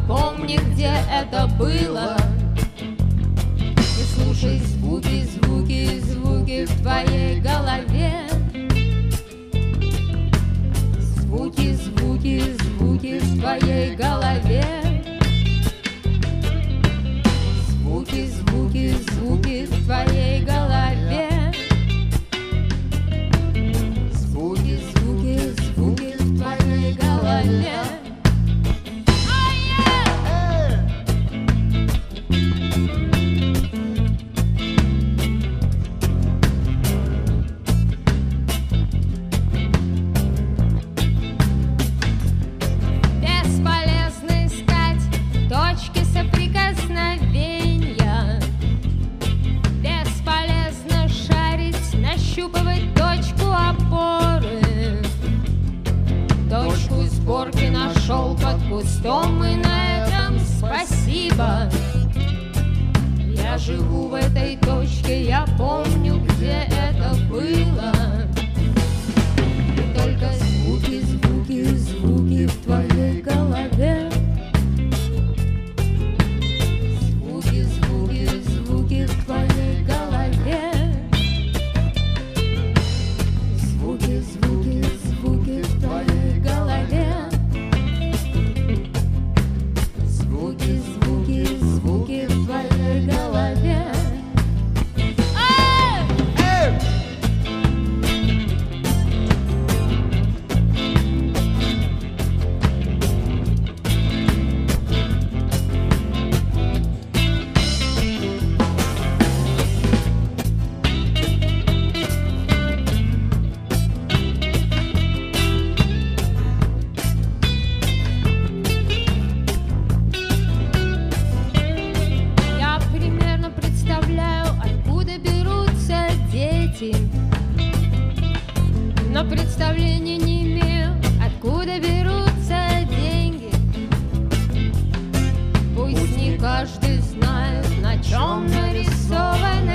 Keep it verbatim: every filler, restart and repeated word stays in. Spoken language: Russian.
помни, где это было. И слушай звуки, звуки, звуки в твоей голове. Звуки, звуки, звуки в твоей голове. Звуки, звуки, звуки в твоей голове. Звуки, звуки, звуки в твоей голове. Бесполезно искать точки соприкосновения. Бесполезно шарить, нащупывать точку опоры. Точку сборки нашел под кустом, и на этом спасибо. Я живу в этой точке, я помню, где это было. И только звуки, звуки, звуки в твоей голове. Звуки, звуки, звуки в твоей голове. Звуки, звуки, звуки в твоей голове. Звуки, звуки, звуки в твоей голове. Я примерно представляю, откуда берутся дети, но представления не имею, откуда берутся деньги. Пусть не каждый знает, на чем нарисован